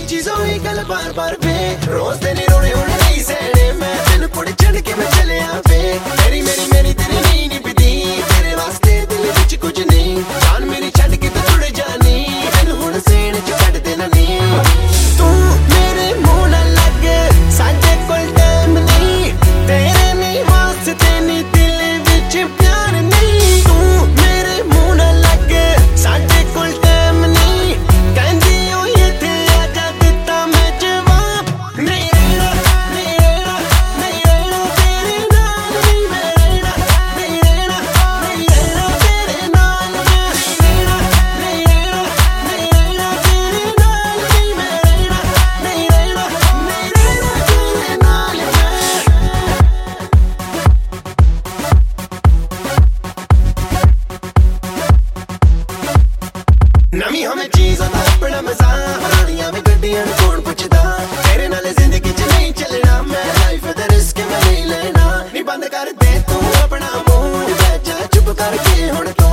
चीजों ही गल बार बार वे रोज तेरे रोने होने नहीं सहने मैं तेन कुड़ चढ़ के मैं चले वे मेरी मेरी मेरी तेरी नींद नहीं पीती तेरे वास्ते दिल विच कुछ नहीं जान मेरी छड़ के तू जुड़ जानी तेन हुण सेण च कट देना नहीं तू मेरे मुंह ना लग साडे कोल टाइम नहीं तेरे नहीं वास्ते नहीं दिल विच प्यार नहीं तू मेरे मुंह ना लग साडे कोल टाइम नहीं कहंदी ओ इत्थे आजा दित्ता मैं जवाब नहीं रहना नहीं रहना नहीं रहना तेरे नाल नहीं मैं रहना नहीं रहना नहीं रहना तेरे नाल मैं नहीं रहना नहीं रहना नहीं रहना तेरे नाल नहीं मैं रहना नहीं रहना नहीं रहना तेरे नाल नवी हमें चीज़ों दा अपना मजा पुरानियां में गड्डियां कौन पुछदा तेरे नाल जिंदगी च नहीं चलना मैं लाइफ दा रिस्क मैं नहीं लेना नहीं बंद कर दे तू अपना मुंह जा चुप करके हुण